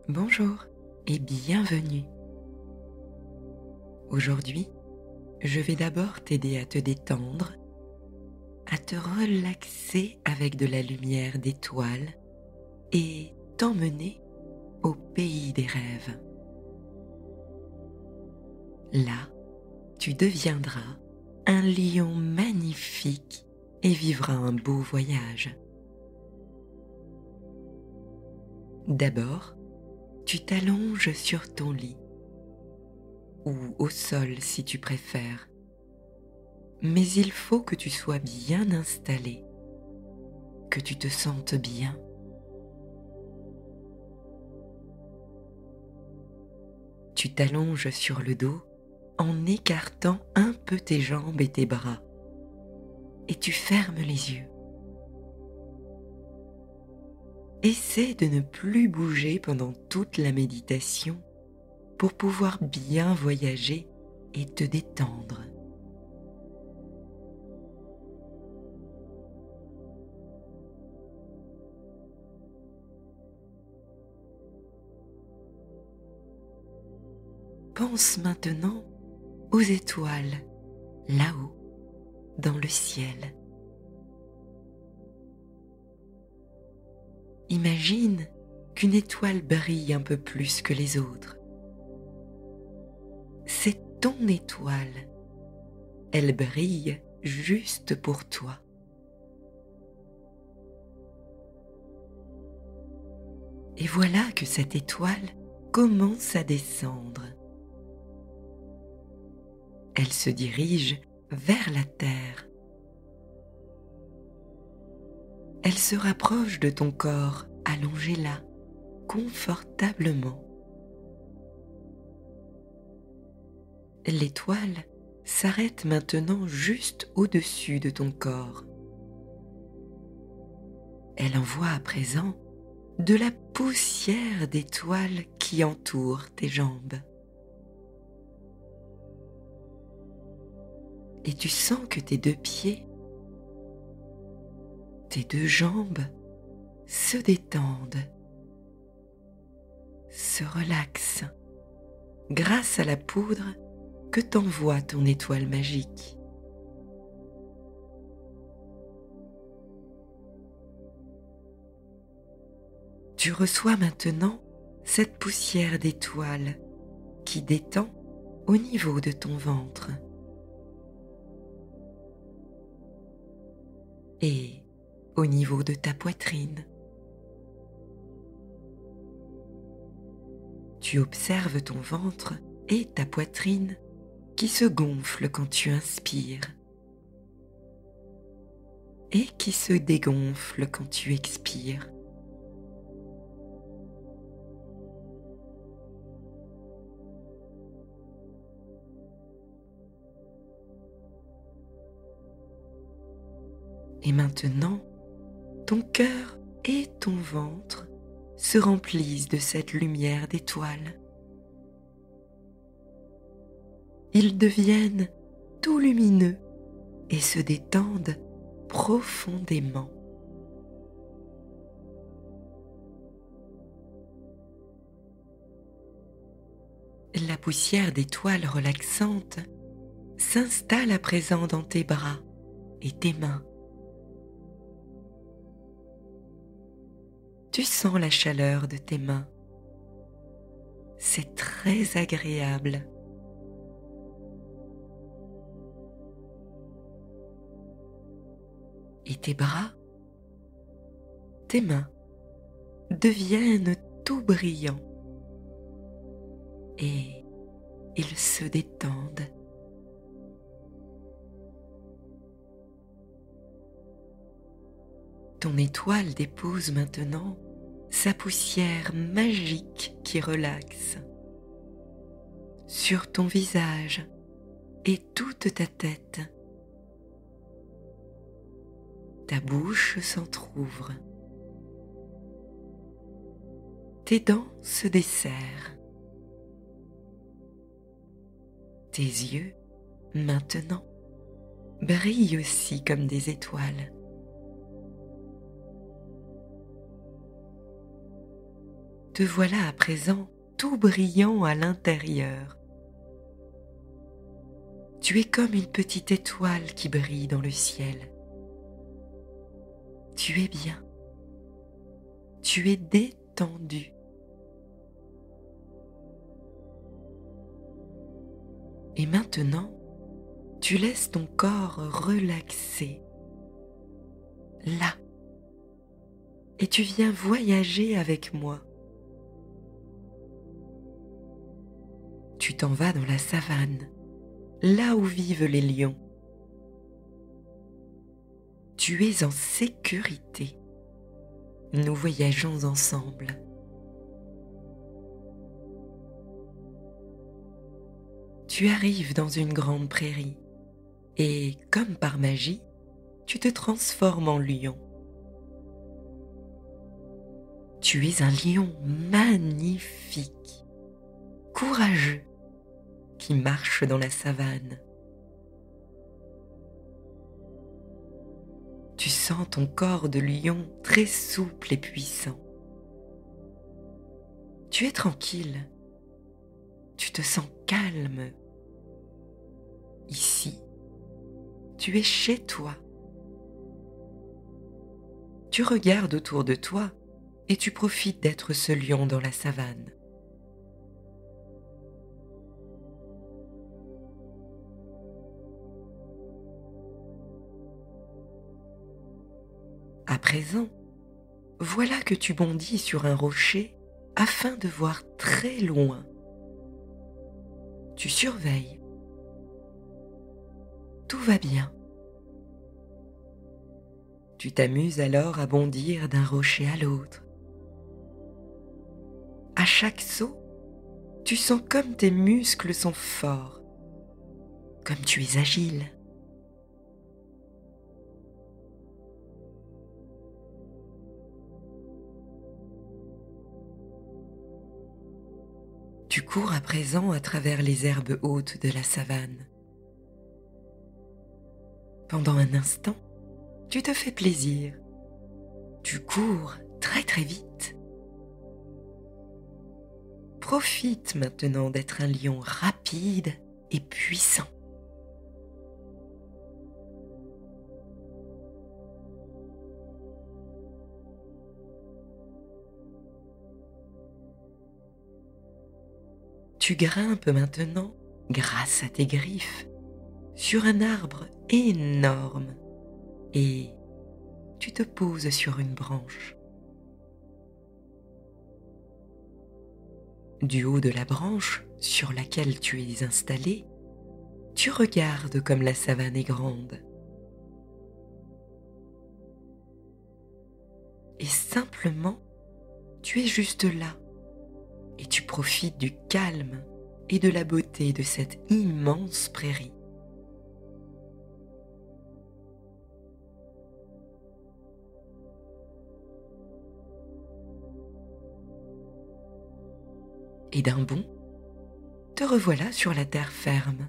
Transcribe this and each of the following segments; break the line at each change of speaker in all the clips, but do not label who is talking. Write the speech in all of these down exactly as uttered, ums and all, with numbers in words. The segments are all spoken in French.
Bonjour et bienvenue. Aujourd'hui, je vais d'abord t'aider à te détendre, à te relaxer avec de la lumière d'étoiles et t'emmener au pays des rêves. Là, tu deviendras un lion magnifique et vivras un beau voyage. D'abord, tu t'allonges sur ton lit, ou au sol si tu préfères, mais il faut que tu sois bien installé, que tu te sentes bien. Tu t'allonges sur le dos en écartant un peu tes jambes et tes bras, et tu fermes les yeux. Essaie de ne plus bouger pendant toute la méditation pour pouvoir bien voyager et te détendre. Pense maintenant aux étoiles, là-haut, dans le ciel. Imagine qu'une étoile brille un peu plus que les autres. C'est ton étoile. Elle brille juste pour toi. Et voilà que cette étoile commence à descendre. Elle se dirige vers la terre. Elle se rapproche de ton corps, allongé là, confortablement. L'étoile s'arrête maintenant juste au-dessus de ton corps. Elle envoie à présent de la poussière d'étoiles qui entoure tes jambes. Et tu sens que tes deux pieds, tes deux jambes se détendent, se relaxent grâce à la poudre que t'envoie ton étoile magique. Tu reçois maintenant cette poussière d'étoiles qui détend au niveau de ton ventre. Et au niveau de ta poitrine. Tu observes ton ventre et ta poitrine qui se gonflent quand tu inspires et qui se dégonflent quand tu expires. Et maintenant, ton cœur et ton ventre se remplissent de cette lumière d'étoiles. Ils deviennent tout lumineux et se détendent profondément. La poussière d'étoiles relaxante s'installe à présent dans tes bras et tes mains. Tu sens la chaleur de tes mains. C'est très agréable. Et tes bras, tes mains deviennent tout brillants et ils se détendent. Ton étoile dépose maintenant sa poussière magique qui relaxe sur ton visage et toute ta tête. Ta bouche s'entr'ouvre. Tes dents se desserrent. Tes yeux, maintenant, brillent aussi comme des étoiles. te voilà à présent tout brillant à l'intérieur. Tu es comme une petite étoile qui brille dans le ciel. Tu es bien. Tu es détendu. Et maintenant, tu laisses ton corps relaxer, là. Et tu viens voyager avec moi. Tu t'en vas dans la savane, là où vivent les lions. Tu es en sécurité. Nous voyageons ensemble. Tu arrives dans une grande prairie et, comme par magie, tu te transformes en lion. Tu es un lion magnifique, courageux, qui marche dans la savane. Tu sens ton corps de lion très souple et puissant. Tu es tranquille. Tu te sens calme. Ici, tu es chez toi. Tu regardes autour de toi et tu profites d'être ce lion dans la savane. À présent, voilà que tu bondis sur un rocher afin de voir très loin. Tu surveilles. Tout va bien. Tu t'amuses alors à bondir d'un rocher à l'autre. À chaque saut, tu sens comme tes muscles sont forts, comme tu es agile. Tu cours à présent à travers les herbes hautes de la savane. Pendant un instant, tu te fais plaisir. Tu cours très très vite. Profite maintenant d'être un lion rapide et puissant. Tu grimpes maintenant, grâce à tes griffes, sur un arbre énorme et tu te poses sur une branche. Du haut de la branche sur laquelle tu es installé, tu regardes comme la savane est grande. Et simplement, tu es juste là et tu profites du calme et de la beauté de cette immense prairie. Et d'un bond, te revoilà sur la terre ferme.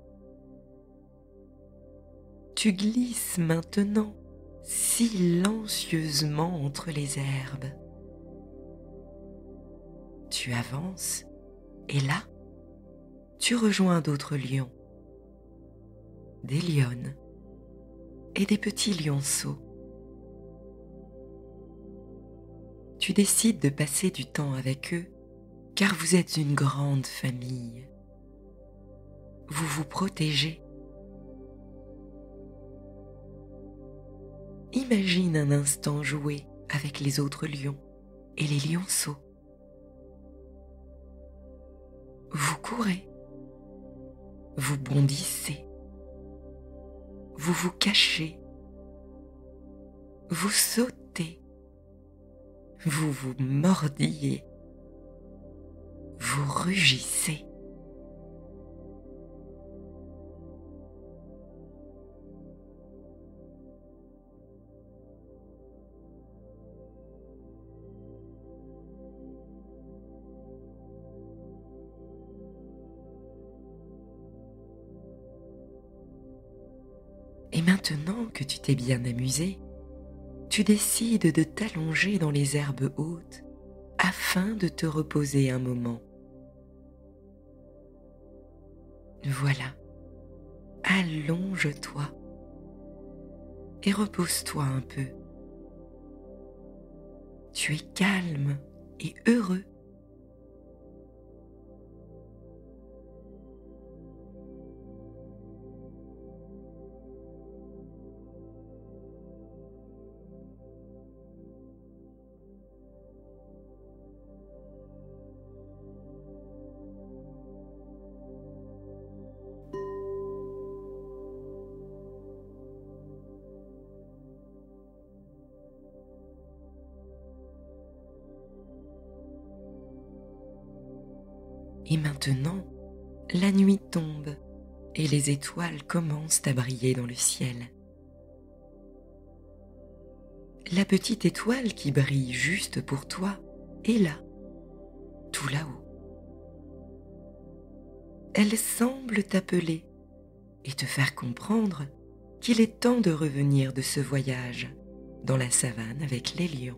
Tu glisses maintenant silencieusement entre les herbes. Tu avances et là, tu rejoins d'autres lions, des lionnes et des petits lionceaux. Tu décides de passer du temps avec eux car vous êtes une grande famille. Vous vous protégez. Imagine un instant jouer avec les autres lions et les lionceaux. Vous courez, vous bondissez, vous vous cachez, vous sautez, vous vous mordillez, vous rugissez. Et maintenant que tu t'es bien amusé, tu décides de t'allonger dans les herbes hautes afin de te reposer un moment. Voilà, allonge-toi et repose-toi un peu. Tu es calme et heureux. Et maintenant, la nuit tombe et les étoiles commencent à briller dans le ciel. La petite étoile qui brille juste pour toi est là, tout là-haut. Elle semble t'appeler et te faire comprendre qu'il est temps de revenir de ce voyage dans la savane avec les lions.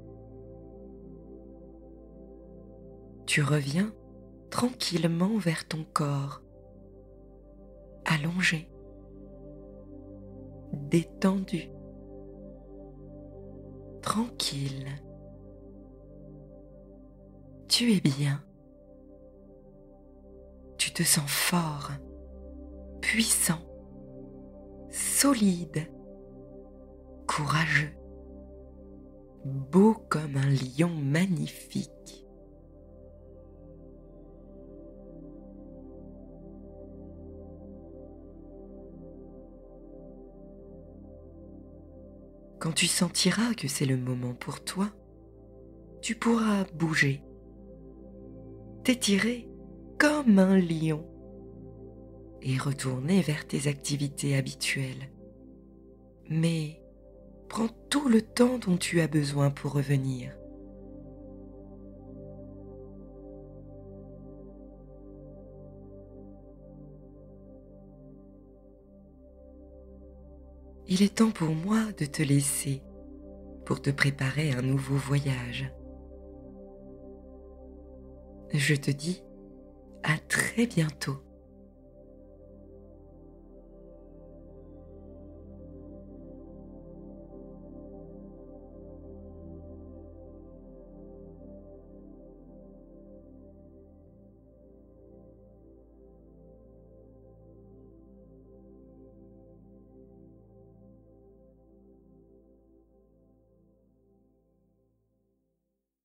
Tu reviens tranquillement vers ton corps, allongé, détendu, tranquille. Tu es bien. Tu te sens fort, puissant, solide, courageux, beau comme un lion magnifique. Quand tu sentiras que c'est le moment pour toi, tu pourras bouger, t'étirer comme un lion et retourner vers tes activités habituelles. Mais prends tout le temps dont tu as besoin pour revenir. Il est temps pour moi de te laisser pour te préparer un nouveau voyage. Je te dis à très bientôt.